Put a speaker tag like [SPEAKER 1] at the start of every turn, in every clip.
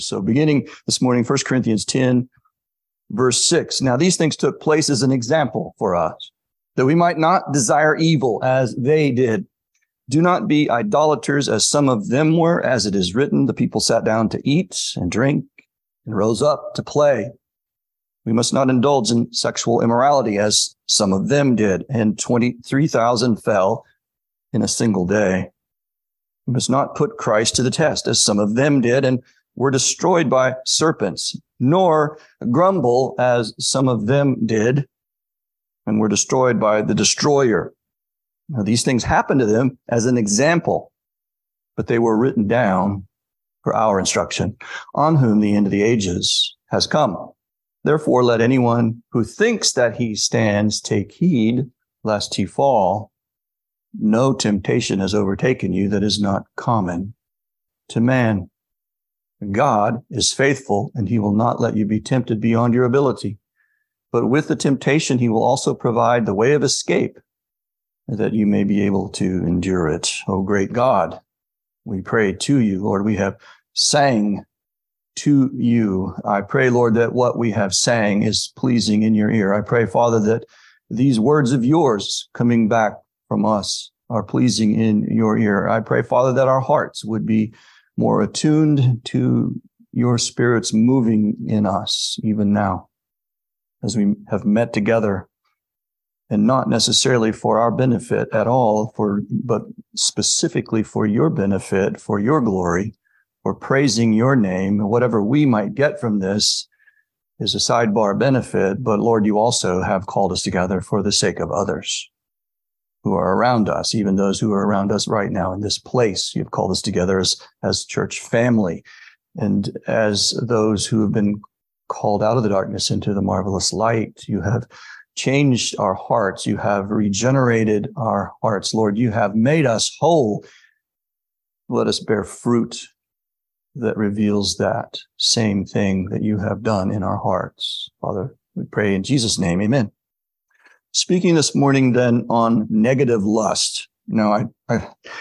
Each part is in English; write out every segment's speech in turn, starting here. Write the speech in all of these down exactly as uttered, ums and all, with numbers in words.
[SPEAKER 1] So beginning this morning, First Corinthians ten, verse six. Now these things took place as an example for us, that we might not desire evil as they did. Do not be idolaters as some of them were, as it is written, the people sat down to eat and drink and rose up to play. We must not indulge in sexual immorality as some of them did, and twenty-three thousand fell in a single day. We must not put Christ to the test as some of them did and were destroyed by serpents, nor grumble as some of them did and were destroyed by the destroyer. Now, these things happened to them as an example, but they were written down for our instruction, on whom the end of the ages has come. Therefore, let anyone who thinks that he stands take heed lest he fall. No temptation has overtaken you that is not common to man. God is faithful, and he will not let you be tempted beyond your ability. But with the temptation, he will also provide the way of escape, that you may be able to endure it. O great God, we pray to you, Lord. We have sang to you. I pray, Lord, that what we have sang is pleasing in your ear. I pray, Father, that these words of yours coming back from us are pleasing in your ear. I pray, Father, that our hearts would be more attuned to your Spirit's moving in us even now as we have met together, and not necessarily for our benefit at all, for but specifically for your benefit, for your glory, for praising your name. Whatever we might get from this is a sidebar benefit, but Lord, you also have called us together for the sake of others who are around us, even those who are around us right now in this place. You've called us together as, as church family and as those who have been called out of the darkness into the marvelous light. You have changed our hearts. You have regenerated our hearts. Lord, you have made us whole. Let us bear fruit that reveals that same thing that you have done in our hearts. Father, we pray in Jesus' name, amen. Speaking this morning then on negative lust. Now, I, I,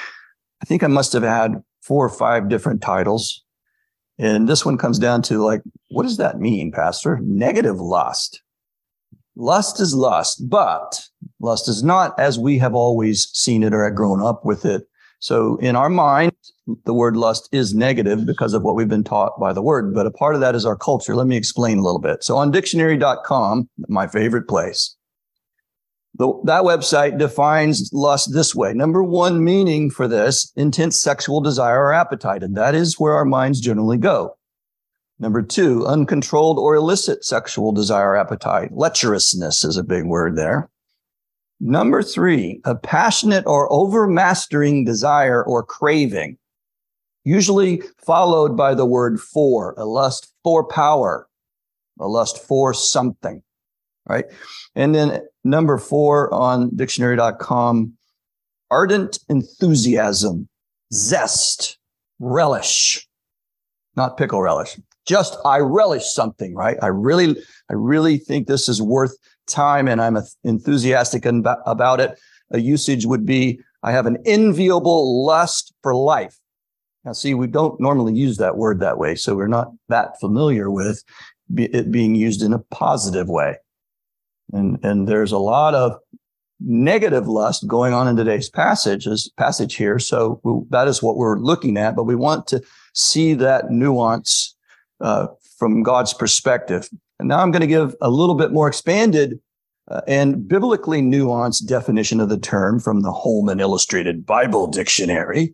[SPEAKER 1] I think I must have had four or five different titles. And this one comes down to like, what does that mean, Pastor? Negative lust. Lust is lust, but lust is not as we have always seen it or have grown up with it. So in our mind, the word lust is negative because of what we've been taught by the word. But a part of that is our culture. Let me explain a little bit. So on dictionary dot com, my favorite place, the, that website defines lust this way. Number one meaning for this, intense sexual desire or appetite. And that is where our minds generally go. Number two, uncontrolled or illicit sexual desire or appetite. Lecherousness is a big word there. Number three, a passionate or overmastering desire or craving, usually followed by the word for, a lust for power, a lust for something, right? And then number four on dictionary dot com, ardent enthusiasm, zest, relish, not pickle relish. Just, I relish something, right? I really, I really think this is worth time and I'm enthusiastic about it. A usage would be, I have an enviable lust for life. Now, see, we don't normally use that word that way, so we're not that familiar with it being used in a positive way. And, and there's a lot of negative lust going on in today's passage, passage here. So we, that is what we're looking at, but we want to see that nuance uh, from God's perspective. And now I'm going to give a little bit more expanded uh, and biblically nuanced definition of the term from the Holman Illustrated Bible Dictionary.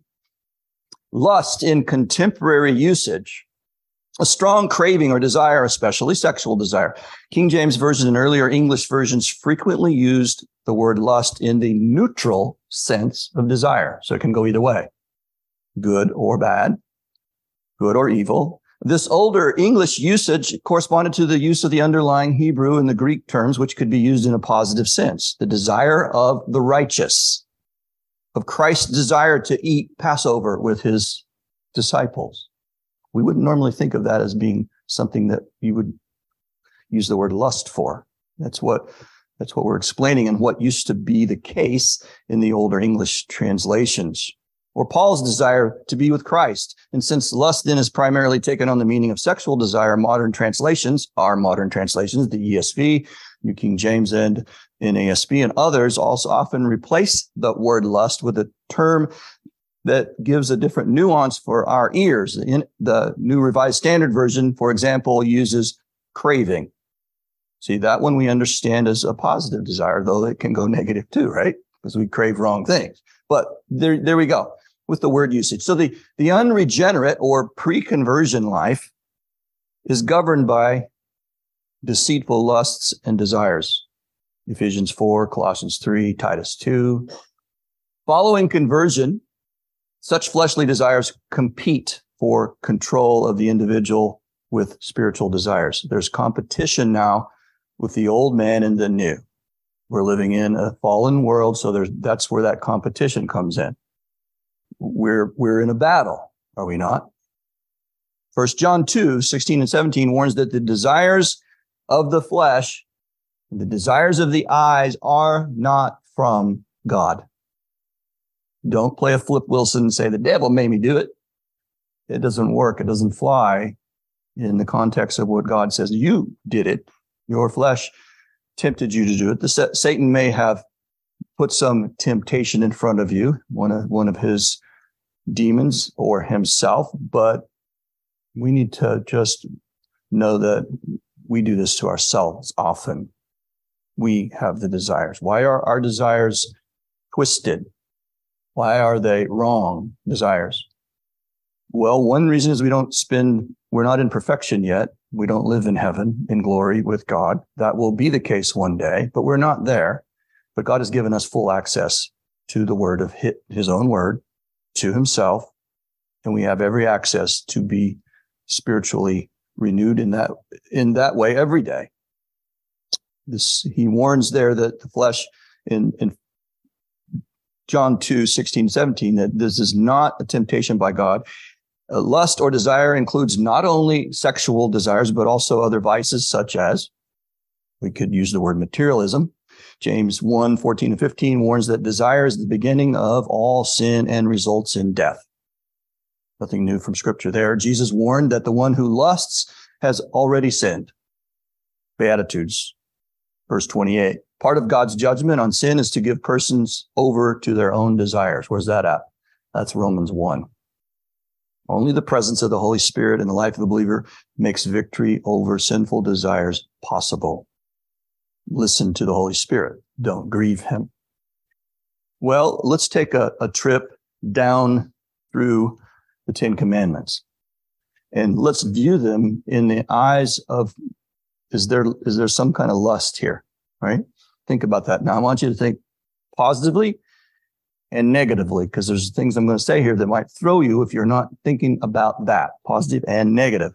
[SPEAKER 1] Lust in contemporary usage, a strong craving or desire, especially sexual desire. King James Version and earlier English versions frequently used the word lust in the neutral sense of desire. So it can go either way, good or bad, good or evil. This older English usage corresponded to the use of the underlying Hebrew and the Greek terms, which could be used in a positive sense. The desire of the righteous, of Christ's desire to eat Passover with his disciples. We wouldn't normally think of that as being something that you would use the word lust for. That's what, that's what we're explaining and what used to be the case in the older English translations. or Paul's desire to be with Christ. And since lust then is primarily taken on the meaning of sexual desire, modern translations, our modern translations, the E S V, New King James and N A S B and others also often replace the word lust with a term that gives a different nuance for our ears. In the New Revised Standard Version, for example, uses craving. See, that one we understand as a positive desire, though it can go negative too, right? Because we crave wrong things. But there, there we go with the word usage. So the, the unregenerate or pre-conversion life is governed by deceitful lusts and desires. Ephesians four, Colossians three, Titus two. Following conversion, such fleshly desires compete for control of the individual with spiritual desires. There's competition now with the old man and the new. We're living in a fallen world, so there's that's where that competition comes in. We're we're in a battle, are we not? First John two, sixteen and seventeen warns that the desires of the flesh, the desires of the eyes are not from God. Don't play a Flip Wilson and say, the devil made me do it. It doesn't work. It doesn't fly in the context of what God says. You did it. Your flesh tempted you to do it. The, Satan may have put some temptation in front of you, one of, one of his demons or himself, but we need to just know that we do this to ourselves often. We have the desires. Why are our desires twisted? Why are they wrong desires? Well, one reason is we don't spend, we're not in perfection yet. We don't live in heaven, in glory with God. That will be the case one day, but we're not there. But God has given us full access to the word of his own word, to himself, and we have every access to be spiritually renewed in that, in that way every day. This, he warns there that the flesh in, in John two, sixteen, seventeen, that this is not a temptation by God. Uh, lust or desire includes not only sexual desires, but also other vices such as, we could use the word materialism. James one, fourteen and fifteen warns that desire is the beginning of all sin and results in death. Nothing new from scripture there. Jesus warned that the one who lusts has already sinned. Beatitudes, verse twenty-eight. Part of God's judgment on sin is to give persons over to their own desires. Where's that at? That's Romans one. Only the presence of the Holy Spirit in the life of the believer makes victory over sinful desires possible. Listen to the Holy Spirit. Don't grieve him. Well, let's take a, a trip down through the Ten Commandments. And let's view them in the eyes of, is there, is there some kind of lust here, right? Think about that. Now, I want you to think positively and negatively, because there's things I'm going to say here that might throw you if you're not thinking about that, positive and negative.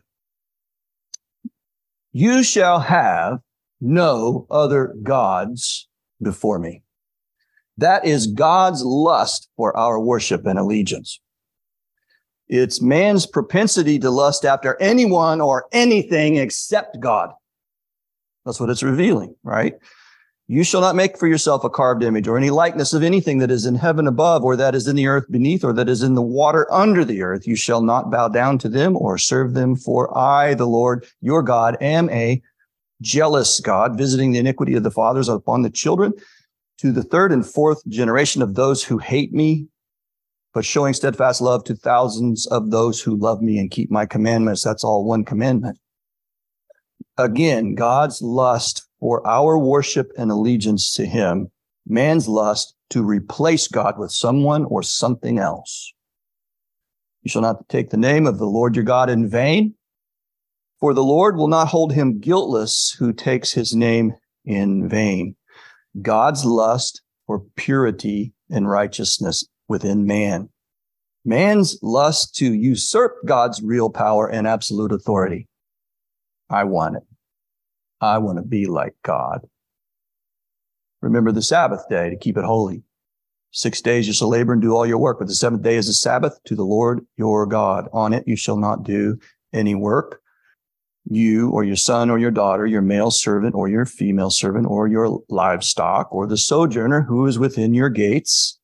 [SPEAKER 1] You shall have no other gods before me. That is God's lust for our worship and allegiance. It's man's propensity to lust after anyone or anything except God. That's what it's revealing, right? You shall not make for yourself a carved image or any likeness of anything that is in heaven above, or that is in the earth beneath, or that is in the water under the earth. You shall not bow down to them or serve them, for I, the Lord, your God, am a jealous God, visiting the iniquity of the fathers upon the children to the third and fourth generation of those who hate me, but showing steadfast love to thousands of those who love me and keep my commandments. That's all one commandment. Again, God's lust for our worship and allegiance to him, man's lust to replace God with someone or something else. You shall not take the name of the Lord your God in vain, for the Lord will not hold him guiltless who takes his name in vain. God's lust for purity and righteousness within man. Man's lust to usurp God's real power and absolute authority. I want it. I want to be like God. Remember the Sabbath day to keep it holy. Six days you shall labor and do all your work, but the seventh day is a Sabbath to the Lord your God. On it you shall not do any work. You or your son or your daughter, your male servant or your female servant, or your livestock, or the sojourner who is within your gates.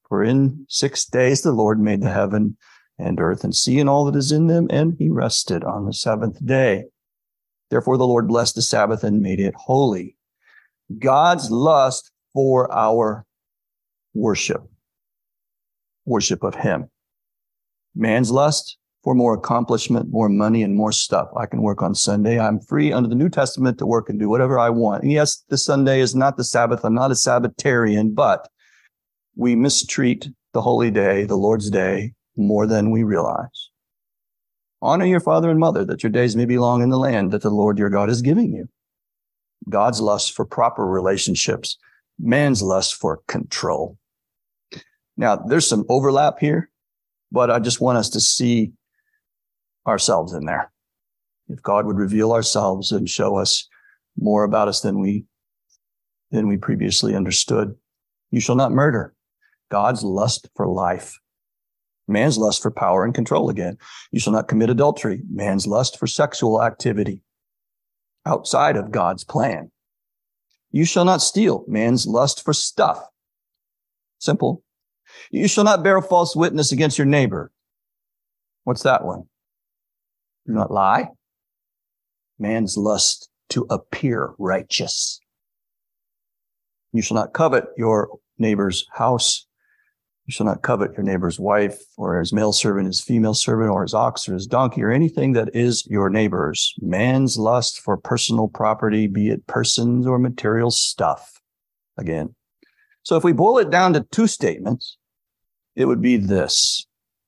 [SPEAKER 1] For in six days the Lord made the heaven and earth and sea and all that is in them, and he rested on the seventh day. Therefore the Lord blessed the Sabbath and made it holy. God's lust for our worship, worship of him. Man's lust for more accomplishment, more money, and more stuff. I can work on Sunday. I'm free under the New Testament to work and do whatever I want. And yes, the Sunday is not the Sabbath. I'm not a Sabbatarian, but we mistreat the holy day, the Lord's day, more than we realize. Honor your father and mother, that your days may be long in the land that the Lord your God is giving you. God's lust for proper relationships, man's lust for control. Now, there's some overlap here, but I just want us to see ourselves in there. If God would reveal ourselves and show us more about us than we, than we previously understood. You shall not murder. God's lust for life. Man's lust for power and control again. You shall not commit adultery. Man's lust for sexual activity outside of God's plan. You shall not steal. Man's lust for stuff. Simple. You shall not bear false witness against your neighbor. What's that one? Do not lie. Man's lust to appear righteous. You shall not covet your neighbor's house. You shall not covet your neighbor's wife, or his male servant, his female servant, or his ox, or his donkey, or anything that is your neighbor's. Man's lust for personal property, be it persons or material stuff. Again. So if we boil it down to two statements, it would be this.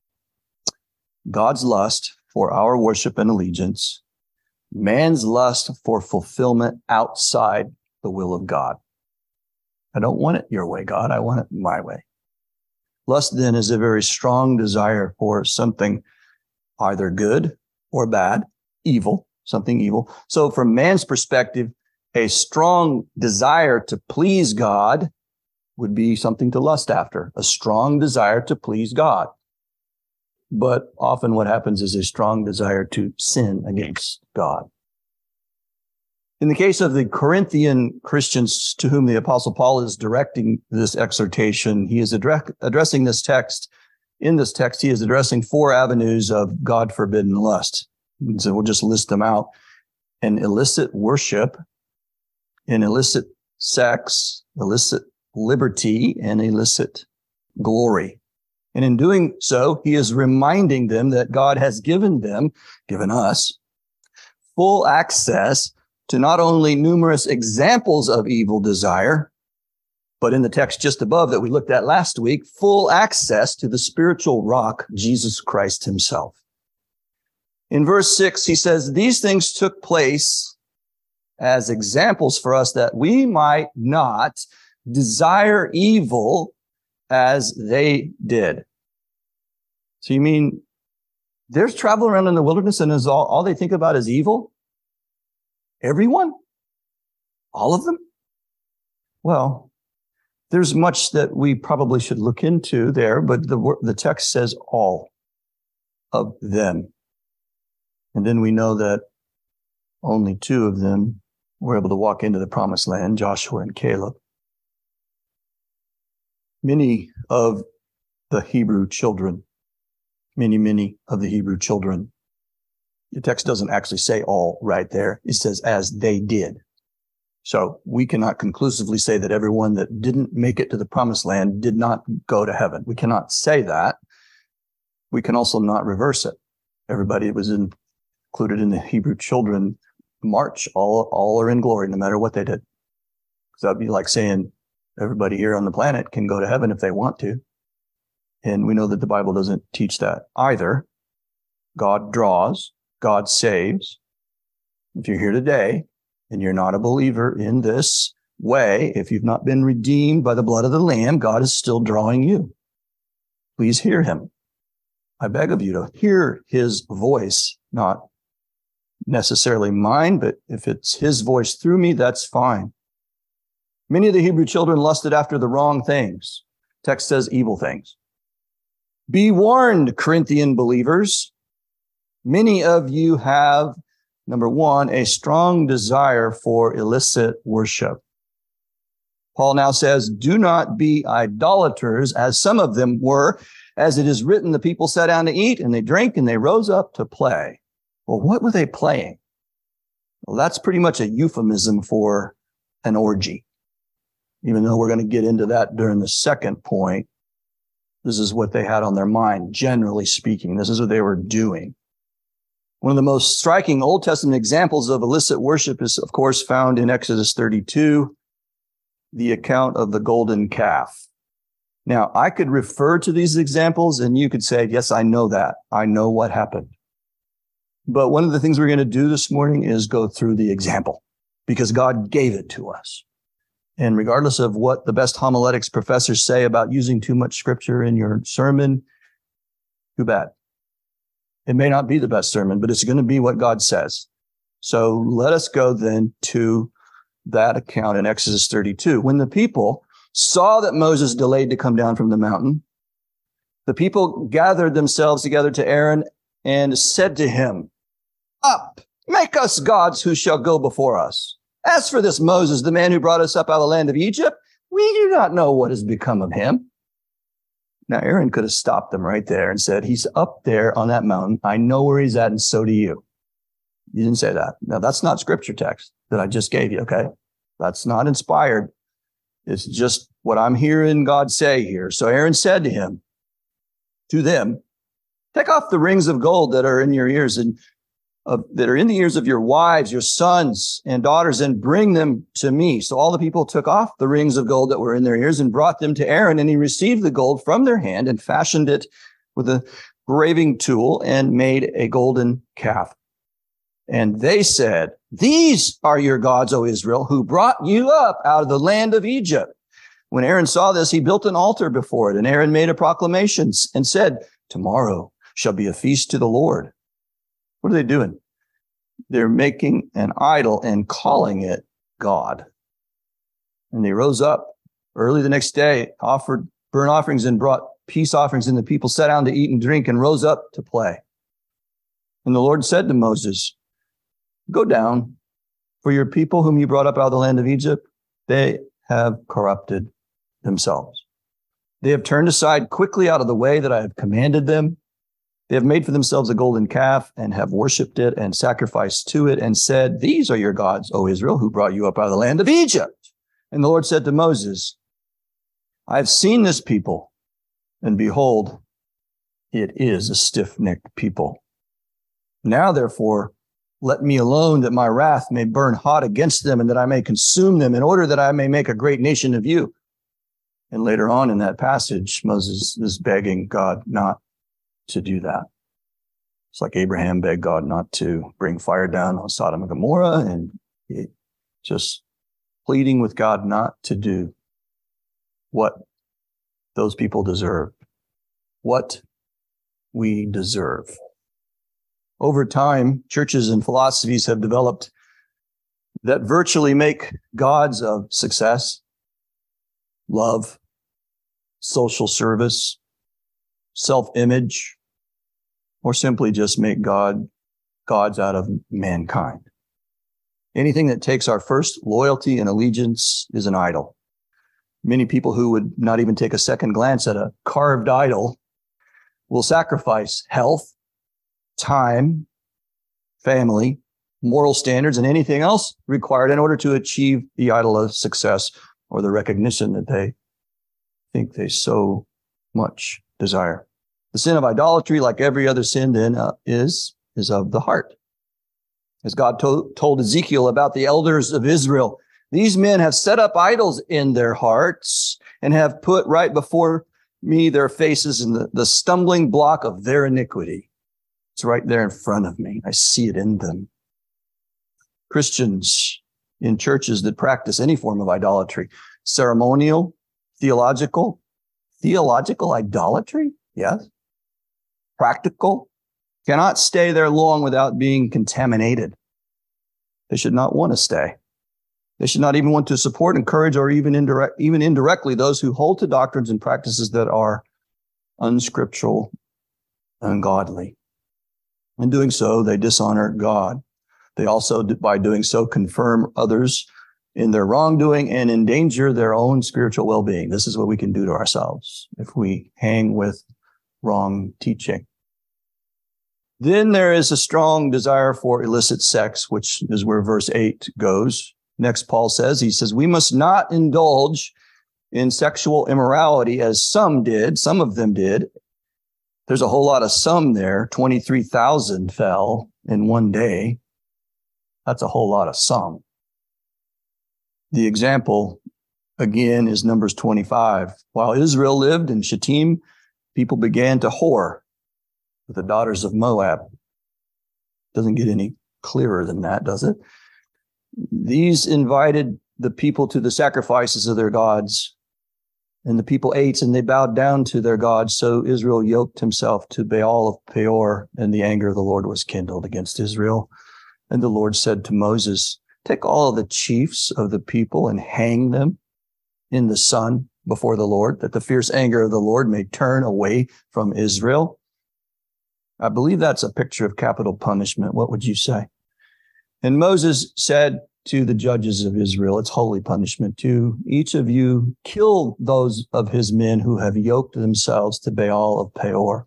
[SPEAKER 1] God's lust for our worship and allegiance. Man's lust for fulfillment outside the will of God. I don't want it your way, God. I want it my way. Lust, then, is a very strong desire for something either good or bad, evil, something evil. So from man's perspective, a strong desire to please God would be something to lust after, a strong desire to please God. But often what happens is a strong desire to sin against God. In the case of the Corinthian Christians to whom the Apostle Paul is directing this exhortation, he is address- addressing this text. In this text, he is addressing four avenues of God-forbidden lust. And so we'll just list them out. An illicit worship, an illicit sex, illicit liberty, and illicit glory. And in doing so, he is reminding them that God has given them, given us, full access to not only numerous examples of evil desire, but in the text just above that we looked at last week, full access to the spiritual rock, Jesus Christ himself. In verse six, he says, these things took place as examples for us that we might not desire evil as they did. So you mean there's travel around in the wilderness and is all, all they think about is evil? Everyone? All of them? Well, there's much that we probably should look into there, but the, the text says all of them. And then we know that only two of them were able to walk into the promised land, Joshua and Caleb. Many of the Hebrew children, many, many of the Hebrew children, the text doesn't actually say all right there. It says as they did. So we cannot conclusively say that everyone that didn't make it to the promised land did not go to heaven. We cannot say that. We can also not reverse it. Everybody that was in, included in the Hebrew children march, all, all are in glory, no matter what they did. So that'd be like saying everybody here on the planet can go to heaven if they want to. And we know that the Bible doesn't teach that either. God draws. God saves. If you're here today and you're not a believer in this way, if you've not been redeemed by the blood of the Lamb, God is still drawing you. Please hear him. I beg of you to hear his voice, not necessarily mine, but if it's his voice through me, that's fine. Many of the Hebrew children lusted after the wrong things. Text says evil things. Be warned, Corinthian believers. Many of you have, number one, a strong desire for illicit worship. Paul now says, do not be idolaters, as some of them were. As it is written, the people sat down to eat, and they drank, and they rose up to play. Well, what were they playing? Well, that's pretty much a euphemism for an orgy. Even though we're going to get into that during the second point, this is what they had on their mind, generally speaking. This is what they were doing. One of the most striking Old Testament examples of illicit worship is, of course, found in Exodus thirty-two, the account of the golden calf. Now, I could refer to these examples, and you could say, yes, I know that. I know what happened. But one of the things we're going to do this morning is go through the example, because God gave it to us. And regardless of what the best homiletics professors say about using too much scripture in your sermon, too bad. It may not be the best sermon, but it's going to be what God says. So let us go then to that account in Exodus thirty-two. When the people saw that Moses delayed to come down from the mountain, the people gathered themselves together to Aaron and said to him, "Up, make us gods who shall go before us. As for this Moses, the man who brought us up out of the land of Egypt, we do not know what has become of him." Now, Aaron could have stopped them right there and said, he's up there on that mountain. I know where he's at, and so do you. You didn't say that. Now, that's not scripture text that I just gave you, okay? That's not inspired. It's just what I'm hearing God say here. So Aaron said to him, to them, "Take off the rings of gold that are in your ears and uh, that are in the ears of your wives, your sons and daughters, and bring them to me." So all the people took off the rings of gold that were in their ears and brought them to Aaron, and he received the gold from their hand and fashioned it with a graving tool and made a golden calf. And they said, "These are your gods, O Israel, who brought you up out of the land of Egypt." When Aaron saw this, he built an altar before it, and Aaron made a proclamation and said, "Tomorrow shall be a feast to the Lord." What are they doing? They're making an idol and calling it God. And they rose up early the next day, offered burnt offerings and brought peace offerings, and the people sat down to eat and drink and rose up to play. And the Lord said to Moses, "Go down, for your people whom you brought up out of the land of Egypt, they have corrupted themselves. They have turned aside quickly out of the way that I have commanded them. They have made for themselves a golden calf and have worshipped it and sacrificed to it and said, 'These are your gods, O Israel, who brought you up out of the land of Egypt.' And the Lord said to Moses, 'I have seen this people, and behold, it is a stiff-necked people. Now, therefore, let me alone, that my wrath may burn hot against them, and that I may consume them, in order that I may make a great nation of you.'" And later on in that passage, Moses is begging God not to do that. It's like Abraham begged God not to bring fire down on Sodom and Gomorrah, and he just pleading with God not to do what those people deserve, what we deserve. Over time, churches and philosophies have developed that virtually make gods of success, love, social service, self-image, or simply just make God gods out of mankind. Anything that takes our first loyalty and allegiance is an idol. Many people who would not even take a second glance at a carved idol will sacrifice health, time, family, moral standards, and anything else required in order to achieve the idol of success or the recognition that they think they so much desire. The sin of idolatry, like every other sin, then uh, is, is of the heart. As God to- told Ezekiel about the elders of Israel, "These men have set up idols in their hearts and have put right before me their faces in the, the stumbling block of their iniquity." It's right there in front of me. I see it in them. Christians in churches that practice any form of idolatry, ceremonial, theological, theological idolatry, yes, practical, cannot stay there long without being contaminated. They should not want to stay. They should not even want to support, encourage, or even indirect, even indirectly those who hold to doctrines and practices that are unscriptural, ungodly. In doing so, they dishonor God. They also, by doing so, confirm others in their wrongdoing and endanger their own spiritual well-being. This is what we can do to ourselves if we hang with wrong teaching. Then there is a strong desire for illicit sex, which is where verse eight goes. Next, Paul says, he says, we must not indulge in sexual immorality as some did. Some of them did. There's a whole lot of some there. twenty-three thousand fell in one day. That's a whole lot of some. The example, again, is Numbers twenty-five. While Israel lived in Shittim, people began to whore with the daughters of Moab. Doesn't get any clearer than that, does it? These invited the people to the sacrifices of their gods, and the people ate and they bowed down to their gods. So Israel yoked himself to Baal of Peor, and the anger of the Lord was kindled against Israel. And the Lord said to Moses, take all of the chiefs of the people and hang them in the sun before the Lord, that the fierce anger of the Lord may turn away from Israel. I believe that's a picture of capital punishment. What would you say? And Moses said to the judges of Israel, it's holy punishment too. Each of you kill those of his men who have yoked themselves to Baal of Peor.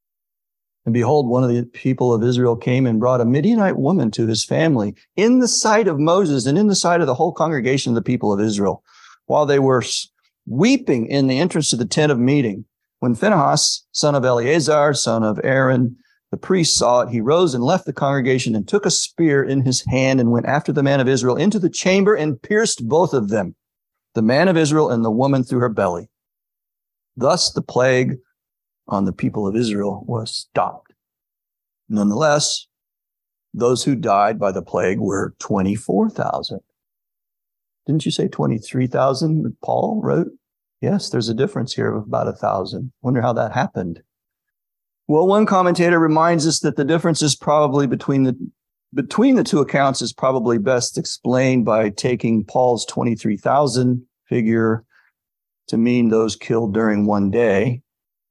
[SPEAKER 1] And behold, one of the people of Israel came and brought a Midianite woman to his family in the sight of Moses and in the sight of the whole congregation of the people of Israel, while they were weeping in the entrance to the tent of meeting. When Phinehas, son of Eleazar, son of Aaron, the priest saw it, he rose and left the congregation and took a spear in his hand and went after the man of Israel into the chamber and pierced both of them, the man of Israel and the woman through her belly. Thus the plague on the people of Israel was stopped. Nonetheless, those who died by the plague were twenty-four thousand. Didn't you say twenty-three thousand, Paul wrote? Yes, there's a difference here of about a thousand. Wonder how that happened. Well, one commentator reminds us that the difference is probably between the between the two accounts is probably best explained by taking Paul's twenty-three thousand figure to mean those killed during one day,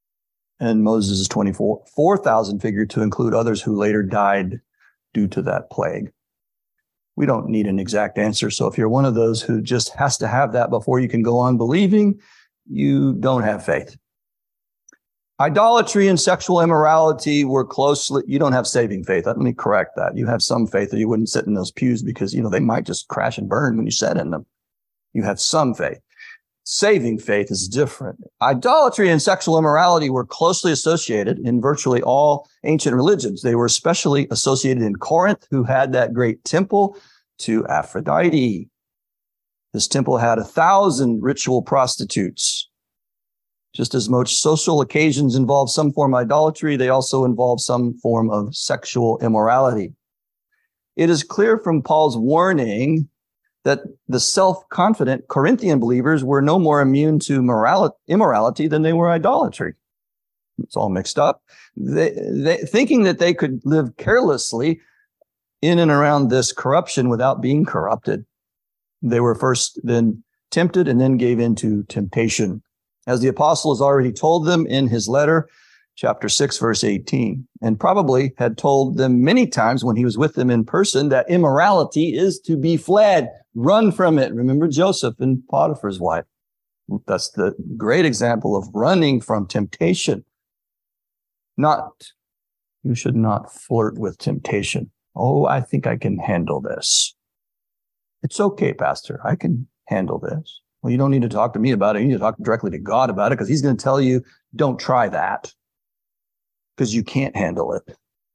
[SPEAKER 1] and Moses' twenty-four thousand figure to include others who later died due to that plague. We don't need an exact answer, so if you're one of those who just has to have that before you can go on believing, you don't have faith. Idolatry and sexual immorality were closely, you don't have saving faith. Let me correct that. You have some faith, or you wouldn't sit in those pews because, you know, they might just crash and burn when you sat in them. You have some faith. Saving faith is different. Idolatry and sexual immorality were closely associated in virtually all ancient religions. They were especially associated in Corinth, who had that great temple to Aphrodite. This temple had a thousand ritual prostitutes. Just as most social occasions involve some form of idolatry, they also involve some form of sexual immorality. It is clear from Paul's warning that the self-confident Corinthian believers were no more immune to morality, immorality than they were idolatry. It's all mixed up. They, they, thinking that they could live carelessly in and around this corruption without being corrupted. They were first then tempted and then gave in to temptation, as the apostle has already told them in his letter, chapter six, verse eighteen, and probably had told them many times when he was with them in person that immorality is to be fled. Run from it. Remember Joseph and Potiphar's wife. That's the great example of running from temptation. Not, you should not flirt with temptation. Oh, I think I can handle this. It's okay, Pastor. I can handle this. Well, you don't need to talk to me about it. You need to talk directly to God about it, because he's going to tell you, don't try that, because you can't handle it.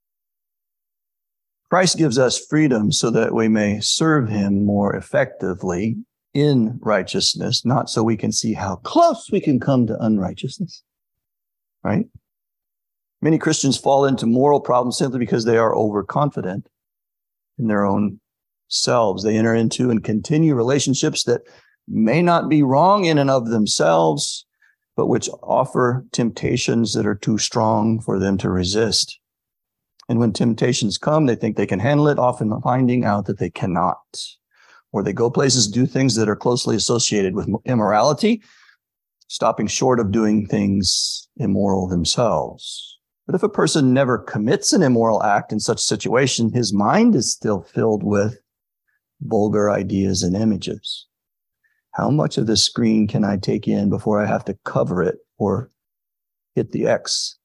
[SPEAKER 1] Christ gives us freedom so that we may serve him more effectively in righteousness, not so we can see how close we can come to unrighteousness, right? Many Christians fall into moral problems simply because they are overconfident in their own selves. They enter into and continue relationships that may not be wrong in and of themselves, but which offer temptations that are too strong for them to resist. And when temptations come, they think they can handle it, often finding out that they cannot. Or they go places, do things that are closely associated with immorality, stopping short of doing things immoral themselves. But if a person never commits an immoral act in such a situation, his mind is still filled with vulgar ideas and images. How much of the screen can I take in before I have to cover it or hit the X?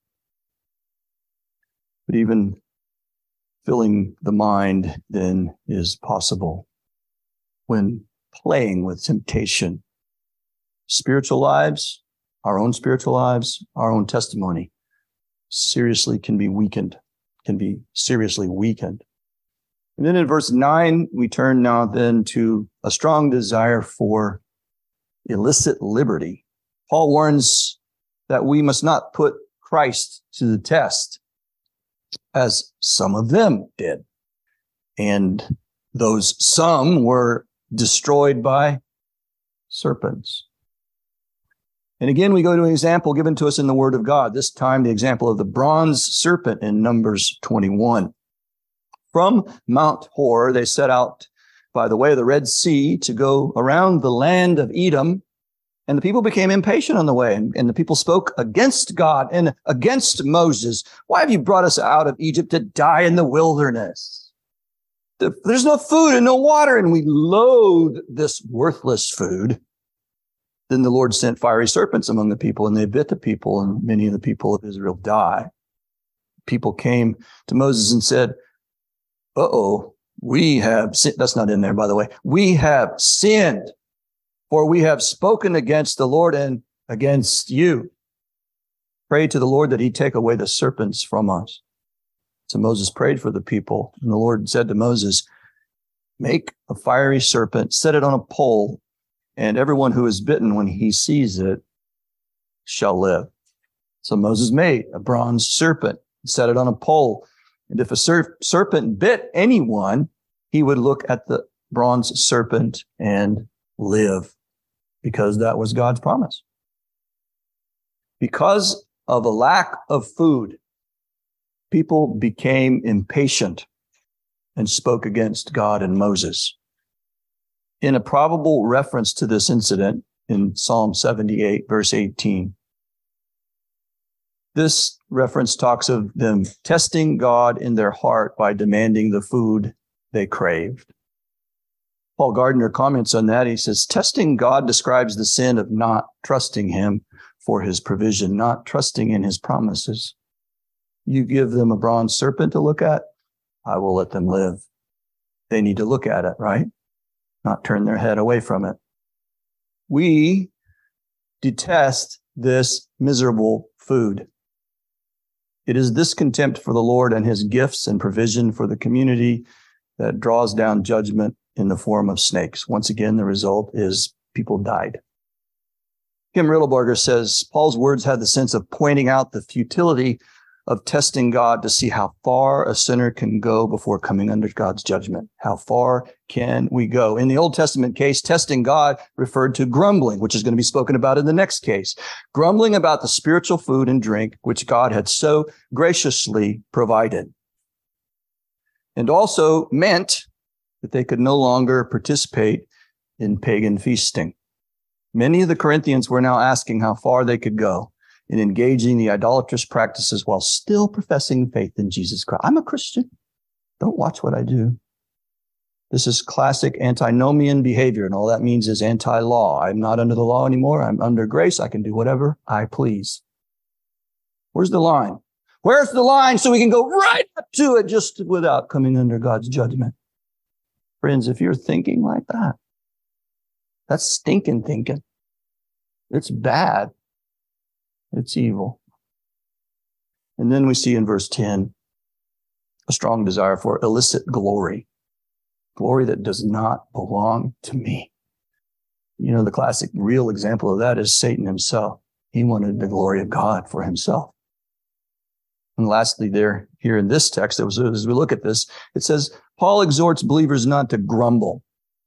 [SPEAKER 1] But even filling the mind then is possible when playing with temptation. Spiritual lives, our own spiritual lives, our own testimony seriously can be weakened, can be seriously weakened. And then in verse nine, we turn now then to a strong desire for illicit liberty. Paul warns that we must not put Christ to the test, as some of them did. And those some were destroyed by serpents. And again, we go to an example given to us in the Word of God, this time the example of the bronze serpent in Numbers twenty-one. From Mount Hor, they set out by the way of the Red Sea to go around the land of Edom. And the people became impatient on the way. And, and the people spoke against God and against Moses. Why have you brought us out of Egypt to die in the wilderness? There's no food and no water, and we loathe this worthless food. Then the Lord sent fiery serpents among the people, and they bit the people, and many of the people of Israel died. People came to Moses and said, uh-oh, we have sinned. That's not in there, by the way. We have sinned, for we have spoken against the Lord and against you. Pray to the Lord that he take away the serpents from us. So Moses prayed for the people, and the Lord said to Moses, make a fiery serpent, set it on a pole, and everyone who is bitten when he sees it shall live. So Moses made a bronze serpent, set it on a pole. And if a ser- serpent bit anyone, he would look at the bronze serpent and live, because that was God's promise. Because of a lack of food, people became impatient and spoke against God and Moses. In a probable reference to this incident in Psalm seventy-eight, verse eighteen, this reference talks of them testing God in their heart by demanding the food they craved. Paul Gardner comments on that. He says, testing God describes the sin of not trusting him for his provision, not trusting in his promises. You give them a bronze serpent to look at, I will let them live. They need to look at it, right? Not turn their head away from it. We detest this miserable food. It is this contempt for the Lord and his gifts and provision for the community that draws down judgment in the form of snakes. Once again, the result is people died. Kim Riddlebarger says, Paul's words had the sense of pointing out the futility of testing God to see how far a sinner can go before coming under God's judgment. How far can we go? In the Old Testament case, testing God referred to grumbling, which is going to be spoken about in the next case. Grumbling about the spiritual food and drink which God had so graciously provided. And also meant that they could no longer participate in pagan feasting. Many of the Corinthians were now asking how far they could go in engaging the idolatrous practices while still professing faith in Jesus Christ. I'm a Christian. Don't watch what I do. This is classic antinomian behavior, and all that means is anti-law. I'm not under the law anymore. I'm under grace. I can do whatever I please. Where's the line? Where's the line so we can go right up to it just without coming under God's judgment? Friends, if you're thinking like that, that's stinking thinking. It's bad. It's evil. And then we see in verse ten, a strong desire for illicit glory. Glory that does not belong to me. You know, the classic real example of that is Satan himself. He wanted the glory of God for himself. And lastly, there, here in this text, as we look at this, it says, Paul exhorts believers not to grumble,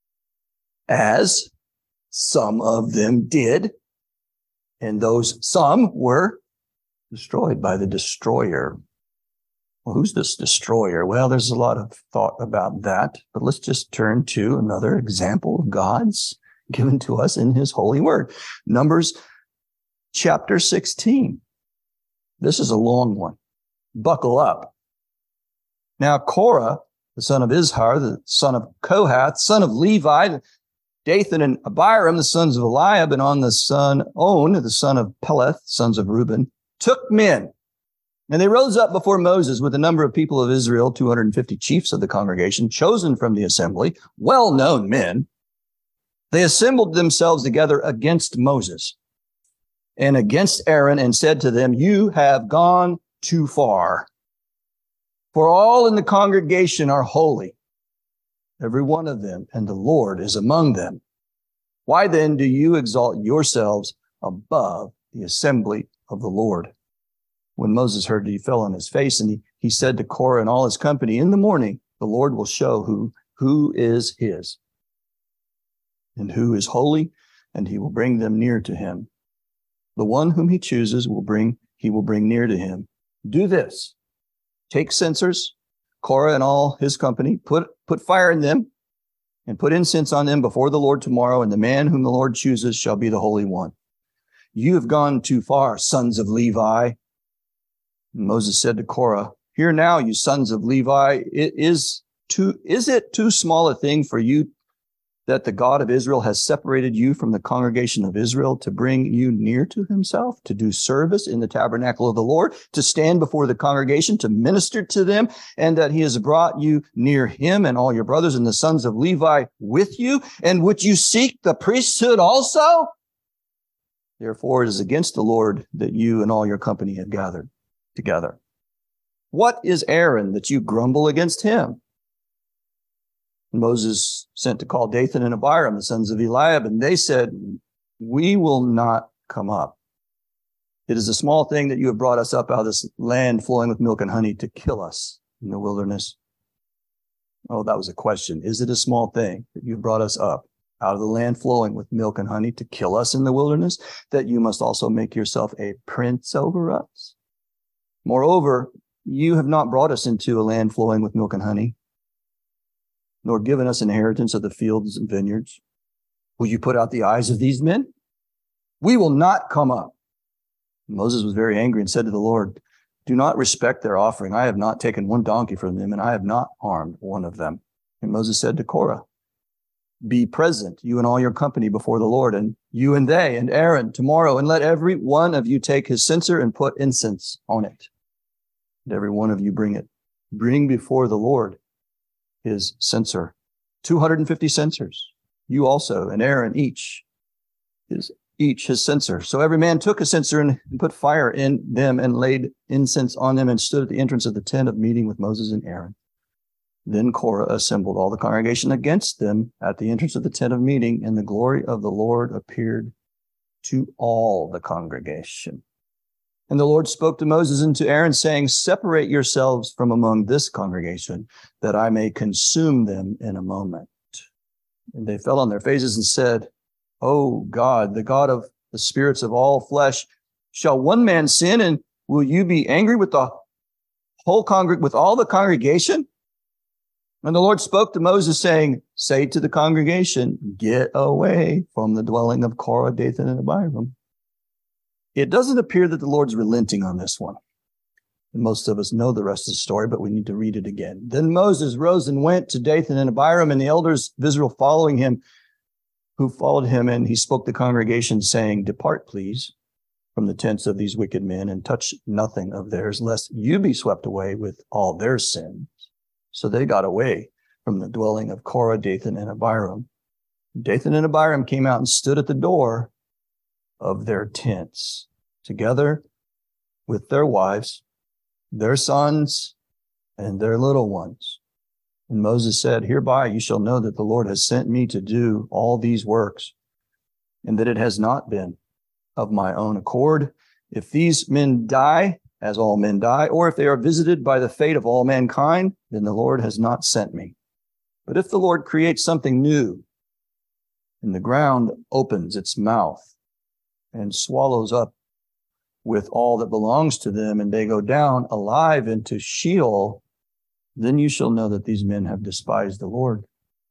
[SPEAKER 1] as some of them did. And those some were destroyed by the destroyer. Well, who's this destroyer? Well, there's a lot of thought about that, but let's just turn to another example of God's given to us in his holy word. Numbers chapter sixteen. This is a long one. Buckle up. Now, Korah the son of Izhar, the son of Kohath, son of Levi, Dathan and Abiram, the sons of Eliab, and on the son On, the son of Peleth, sons of Reuben, took men. And they rose up before Moses with a number of people of Israel, two hundred fifty chiefs of the congregation, chosen from the assembly, well-known men. They assembled themselves together against Moses and against Aaron and said to them, you have gone too far. For all in the congregation are holy, every one of them, and the Lord is among them. Why then do you exalt yourselves above the assembly of the Lord? When Moses heard it, he fell on his face, and he, he said to Korah and all his company, in the morning, the Lord will show who, who is his and who is holy, and he will bring them near to him. The one whom he chooses will bring, he will bring near to him. Do this. Take censers, Korah and all his company, put, put fire in them and put incense on them before the Lord tomorrow, and the man whom the Lord chooses shall be the Holy One. You have gone too far, sons of Levi. And Moses said to Korah, hear now, you sons of Levi, it is, too, is it too small a thing for you that the God of Israel has separated you from the congregation of Israel to bring you near to himself, to do service in the tabernacle of the Lord, to stand before the congregation, to minister to them, and that he has brought you near him and all your brothers and the sons of Levi with you? And would you seek the priesthood also? Therefore, it is against the Lord that you and all your company have gathered together. What is Aaron that you grumble against him? Moses sent to call Dathan and Abiram, the sons of Eliab, and they said, we will not come up. It is a small thing that you have brought us up out of this land flowing with milk and honey to kill us in the wilderness. Oh, that was a question. Is it a small thing that you brought us up out of the land flowing with milk and honey to kill us in the wilderness, that you must also make yourself a prince over us? Moreover, you have not brought us into a land flowing with milk and honey, nor given us inheritance of the fields and vineyards. Will you put out the eyes of these men? We will not come up. Moses was very angry and said to the Lord, do not respect their offering. I have not taken one donkey from them, and I have not harmed one of them. And Moses said to Korah, be present, you and all your company, before the Lord, and you and they and Aaron tomorrow, and let every one of you take his censer and put incense on it. And every one of you bring it. Bring before the Lord his censer, two hundred fifty censers. You also and Aaron each his each his censer. So every man took a censer and, and put fire in them and laid incense on them and stood at the entrance of the tent of meeting with Moses and Aaron. Then Korah assembled all the congregation against them at the entrance of the tent of meeting, and the glory of the Lord appeared to all the congregation. And the Lord spoke to Moses and to Aaron, saying, separate yourselves from among this congregation, that I may consume them in a moment. And they fell on their faces and said, O God, the God of the spirits of all flesh, shall one man sin, and will you be angry with the whole congreg- with all the congregation? And the Lord spoke to Moses, saying, say to the congregation, get away from the dwelling of Korah, Dathan, and Abiram. It doesn't appear that the Lord's relenting on this one. And most of us know the rest of the story, but we need to read it again. Then Moses rose and went to Dathan and Abiram, and the elders of Israel following him, who followed him, and he spoke to the congregation, saying, depart, please, from the tents of these wicked men, and touch nothing of theirs, lest you be swept away with all their sins. So they got away from the dwelling of Korah, Dathan, and Abiram. Dathan and Abiram came out and stood at the door of their tents, together with their wives, their sons, and their little ones. And Moses said, hereby you shall know that the Lord has sent me to do all these works, and that it has not been of my own accord. If these men die, as all men die, or if they are visited by the fate of all mankind, then the Lord has not sent me. But if the Lord creates something new, and the ground opens its mouth and swallows up with all that belongs to them, and they go down alive into Sheol, then you shall know that these men have despised the Lord.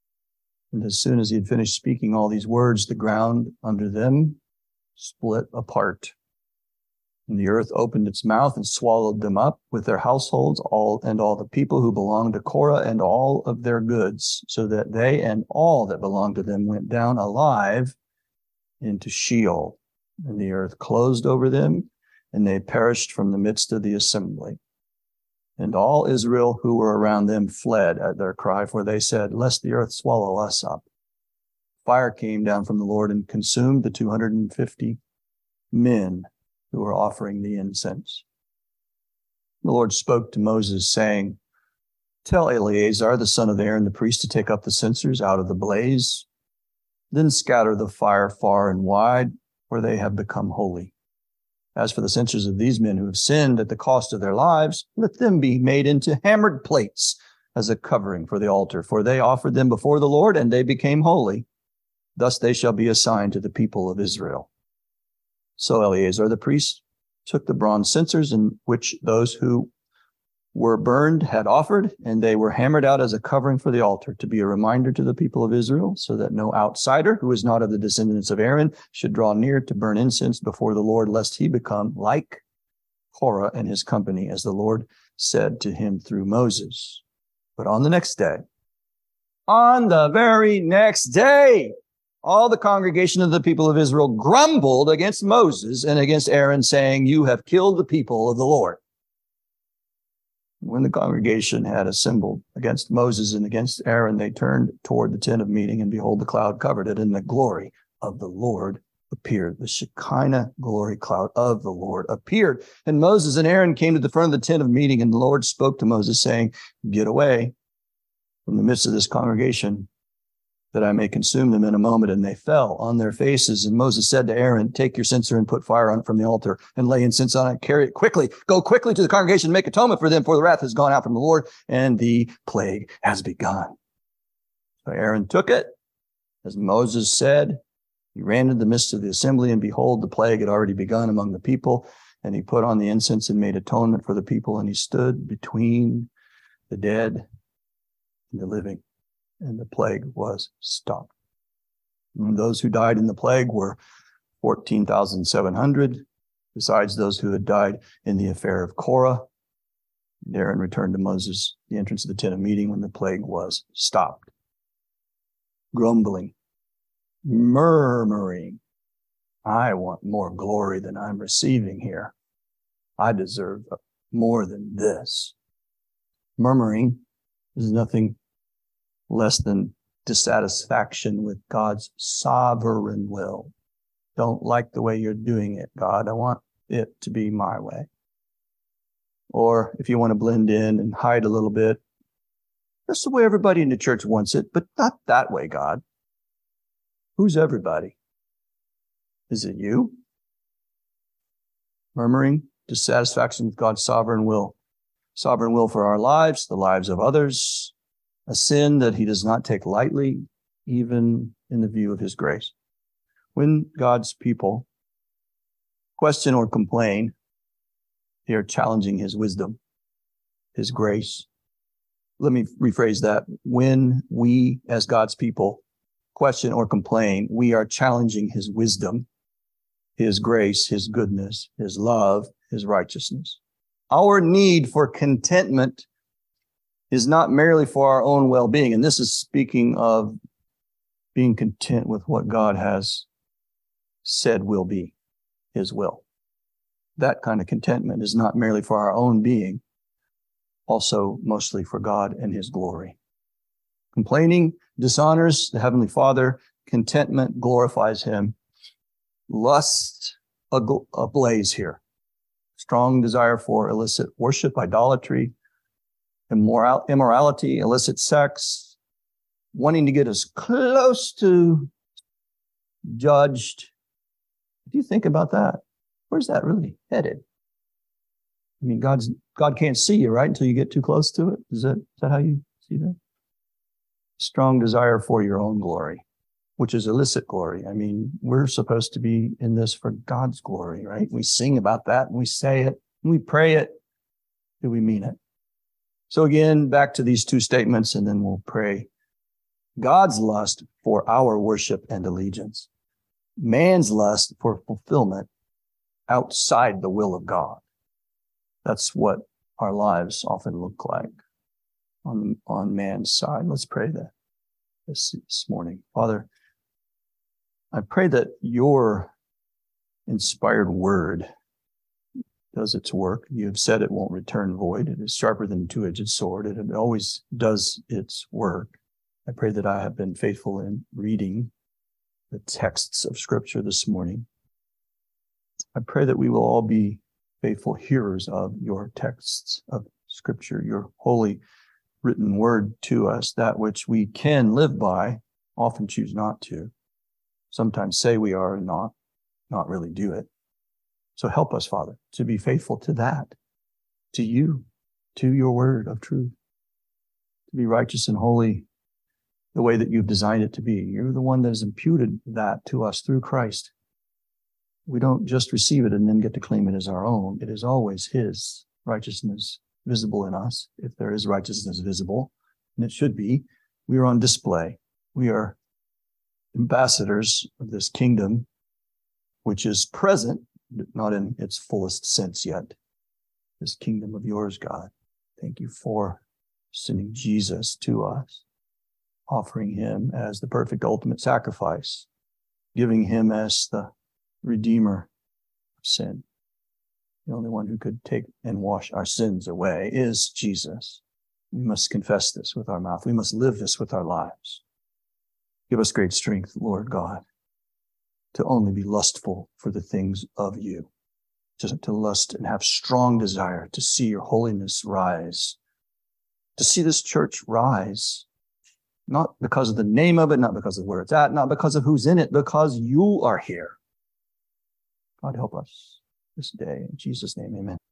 [SPEAKER 1] And as soon as he had finished speaking all these words, the ground under them split apart, And the earth opened its mouth and swallowed them up with their households, all and all the people who belonged to Korah and all of their goods, so that they and all that belonged to them went down alive into Sheol. And the earth closed over them, and they perished from the midst of the assembly. And all Israel who were around them fled at their cry, for they said, lest the earth swallow us up. Fire came down from the Lord and consumed the two hundred fifty men who were offering the incense. The Lord spoke to Moses, saying, tell Eleazar, the son of Aaron, the priest, to take up the censers out of the blaze, then scatter the fire far and wide, for they have become holy. As for the censers of these men who have sinned at the cost of their lives, let them be made into hammered plates as a covering for the altar, for they offered them before the Lord, and they became holy. Thus they shall be assigned to the people of Israel. So Eleazar the priest took the bronze censers in which those who were burned had offered, and they were hammered out as a covering for the altar, to be a reminder to the people of Israel, so that no outsider who is not of the descendants of Aaron should draw near to burn incense before the Lord, lest he become like Korah and his company, as the Lord said to him through Moses. But on the next day, on the very next day, all the congregation of the people of Israel grumbled against Moses and against Aaron, saying, you have killed the people of the Lord. When the congregation had assembled against Moses and against Aaron, they turned toward the tent of meeting, and behold, the cloud covered it, and the glory of the Lord appeared. The Shekinah glory cloud of the Lord appeared. And Moses and Aaron came to the front of the tent of meeting, and the Lord spoke to Moses, saying, get away from the midst of this congregation, that I may consume them in a moment. And they fell on their faces. And Moses said to Aaron, take your censer and put fire on it from the altar, and lay incense on it, carry it quickly. Go quickly to the congregation and make atonement for them, for the wrath has gone out from the Lord, and the plague has begun. So Aaron took it, as Moses said. He ran into the midst of the assembly, and behold, the plague had already begun among the people. And he put on the incense and made atonement for the people, and he stood between the dead and the living. And the plague was stopped. And those who died in the plague were fourteen thousand seven hundred, besides those who had died in the affair of Korah. And Aaron returned to Moses the entrance of the tent of meeting when the plague was stopped. Grumbling, murmuring, I want more glory than I'm receiving here. I deserve more than this. Murmuring is nothing less than dissatisfaction with God's sovereign will. Don't like the way you're doing it, God. I want it to be my way. Or if you want to blend in and hide a little bit, that's the way everybody in the church wants it, but not that way, God. Who's everybody? Is it you? Murmuring, dissatisfaction with God's sovereign will. Sovereign will for our lives, the lives of others, a sin that he does not take lightly, even in the view of his grace. When God's people question or complain, they are challenging his wisdom, his grace. Let me rephrase that. When we, as God's people, question or complain, we are challenging his wisdom, his grace, his goodness, his love, his righteousness. Our need for contentment is not merely for our own well-being. And this is speaking of being content with what God has said will be his will. That kind of contentment is not merely for our own being, also mostly for God and his glory. Complaining dishonors the Heavenly Father. Contentment glorifies him. Lust ablaze here. Strong desire for illicit worship, idolatry, immoral, immorality, illicit sex, wanting to get as close to judged. If you think about that, where's that really headed? I mean, God's God can't see you, right, until you get too close to it. Is that, is that how you see that? Strong desire for your own glory, which is illicit glory. I mean, we're supposed to be in this for God's glory, right? We sing about that, and we say it, and we pray it. Do we mean it? So again, back to these two statements, and then we'll pray. God's lust for our worship and allegiance. Man's lust for fulfillment outside the will of God. That's what our lives often look like on, on man's side. Let's pray that this, this morning. Father, I pray that your inspired word does its work. You have said it won't return void. It is sharper than a two-edged sword. It always does its work. I pray that I have been faithful in reading the texts of Scripture this morning. I pray that we will all be faithful hearers of your texts of Scripture, your holy written word to us, that which we can live by, often choose not to, sometimes say we are and not, not really do it. So help us, Father, to be faithful to that, to you, to your word of truth, to be righteous and holy the way that you've designed it to be. You're the one that has imputed that to us through Christ. We don't just receive it and then get to claim it as our own. It is always his righteousness visible in us, if there is righteousness visible, and it should be. We are on display. We are ambassadors of this kingdom, which is present, not in its fullest sense yet. This kingdom of yours, God. Thank you for sending Jesus to us, offering him as the perfect ultimate sacrifice, giving him as the Redeemer of sin. The only one who could take and wash our sins away is Jesus. We must confess this with our mouth. We must live this with our lives. Give us great strength, Lord God, to only be lustful for the things of you, just to lust and have strong desire to see your holiness rise, to see this church rise, not because of the name of it, not because of where it's at, not because of who's in it, because you are here. God help us this day. In Jesus' name, amen.